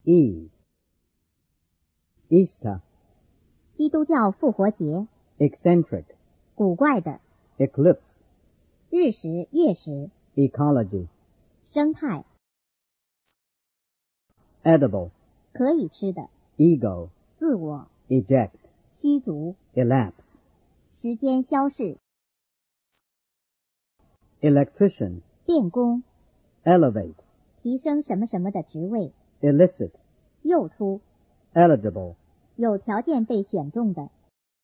E. Easter. 基督教复活节。 Eccentric. 古怪的。 Eclipse. 日食、月食。 Ecology. 生态。 Edible. 可以吃的。 Ego. 自我。 Eject. 驱逐。 Elapse. 时间消逝。 Electrician. 电工。 Elevate. 提升什么什么的职位。 Illicit. 诱出。 Eligible. 有条件被选中的。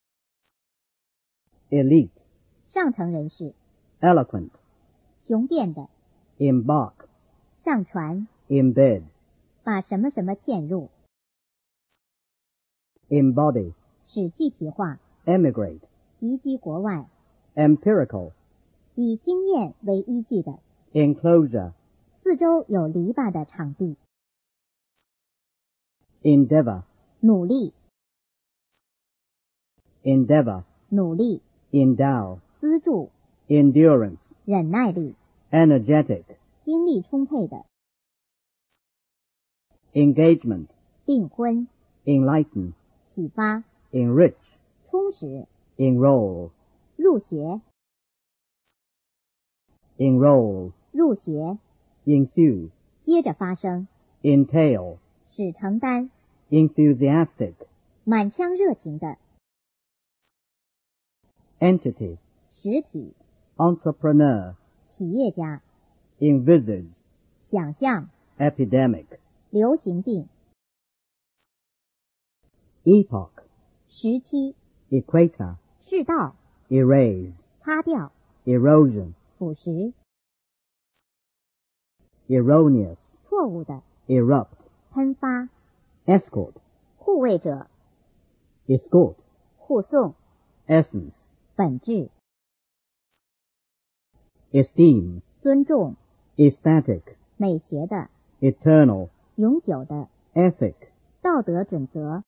Elite. 上层人士。 Eloquent. 雄辩的。 Embark. 上船。 Embed. 把什么什么嵌入。 Embody. 使具体化。 Emigrate. 移居国外。 Empirical. 以经验为依据的。 Enclosure. 四周有篱笆的场地。 Endeavor. 努力。 Endeavor. 努力。 Endow. 资助。 Endurance. 忍耐力。 Energetic. 精力充沛的。 Engagement. 订婚。 Enlighten. 启发。 Enrich. 充实。 Enroll. 入学。 Enroll. 入学。 Ensue. 接着发生。 Entail. 使承担。 Enthusiastic. 满腔热情的。 Entity. 实体。 Entrepreneur. 企业家。 Envisage. 想象。 Epidemic. 流行病。 Epoch. 时期。 Equator. 世道。 Erase. 擦掉。 Erosion. 腐蚀。 Erroneous. 错误的。 Erupt. 喷发。 Escort. 护卫者。 Escort. 护送。 Essence. 本质。 Esteem. 尊重。 Aesthetic. 美学的。 Eternal. 永久的。 Ethic. 道德准则。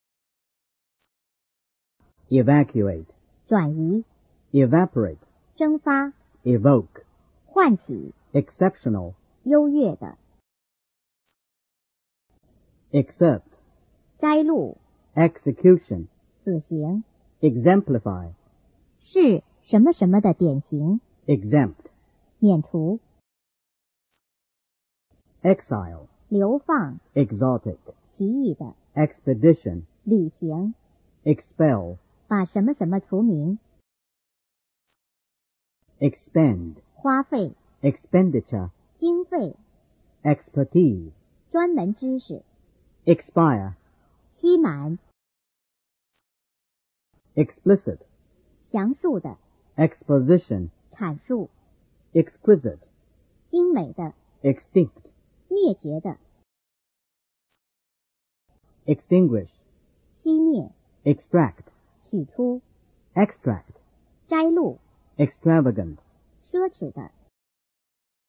Evacuate. 转移。 Evaporate. 蒸发。 Evoke. 唤起。 Exceptional. 优越的。 Excerpt. 摘录。 Execution. 死刑。 Exemplify. 是什么什么的典型。 Exempt. 免除。 Exile. 流放。 Exotic. 奇异的。 Expedition. 旅行。 Expel. 把什么什么除名。 Expend. 花费。 Expenditure. 经费。 Expertise. 专门知识。 Expire. 期满。 Explicit. 详述的。 Exposition. 阐述。 Exquisite. 精美的。 Extinct. 灭绝的。 Extinguish. 熄灭。 Extract. 取出。 Extract. 摘录。 Extravagant. 奢侈的。